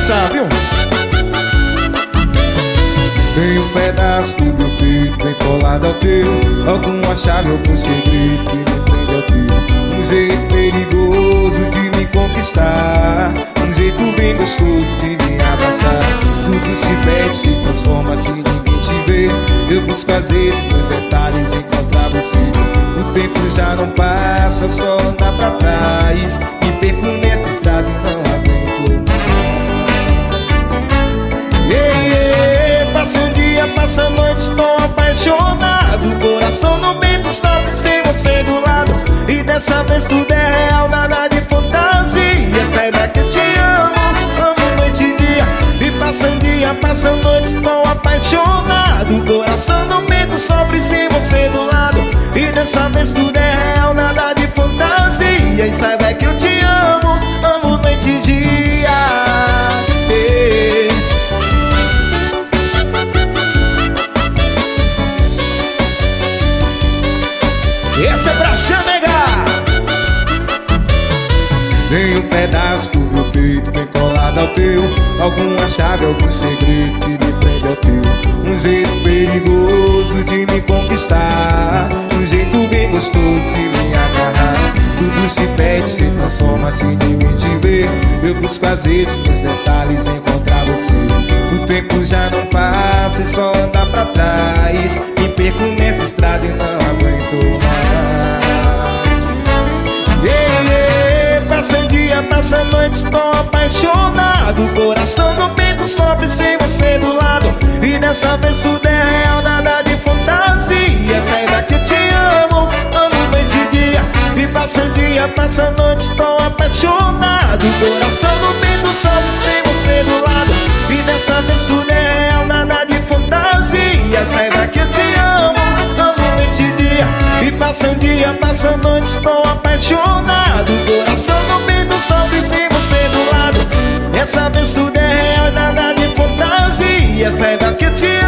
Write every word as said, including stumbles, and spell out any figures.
dançar, viu? Tem um pedaço do meu peito bem colado ao teu, alguma chave, algum segredo que me prende ao teu. Um jeito perigoso de me conquistar, um jeito bem gostoso de me abraçar. Tudo se perde, se transforma se ninguém te vê. Eu busco às vezes nos detalhes encontrar você. O tempo já não passa, só anda pra trás. Me perco nessa estrada e não aguento mais. Ei, ei, passa um dia, passa a noite, estou apaixonado. Coração no meio dos topos, sem você do lado. E dessa vez tudo é real, nada de fantasia. Saiba que eu te amo, amo noite e dia. E passa um dia, passa a noite, estou apaixonado. Coração no meio dos topos, sem você do lado. E dessa vez tudo é real, nada de fantasia. E saiba que eu te amo, amo noite e dia. Ei. Essa é pra chamegar. Tem um pedaço do meu peito bem colado ao teu, alguma chave, algum segredo que me prende ao teu. Um jeito perigoso de me conquistar, um jeito bem gostoso de me agarrar. Tudo se perde, se transforma se ninguém te vê. Eu busco às vezes nos detalhes encontrar você. O tempo já não passa e só anda pra trás. Me perco nessa estrada e não aguento mais. Ei, ei, passa um dia, passa a noite, estou apaixonado. Coração no peito sofre sem você do lado. E dessa vez tudo é real, nada de fantasia. Saiba que eu te amo, amo noite e dia. E passa um dia, passa a noite, estou apaixonado. Coração no peito sofre sem você do lado. E dessa vez tudo é real, nada de fantasia. Saiba que eu te amo, amo noite e dia. E passa um dia, passa a noite, estou apaixonado. Coração no peito sofre sem você do lado. Dessa vez tudo é real, nada de fantasia. Saiba que eu te amo.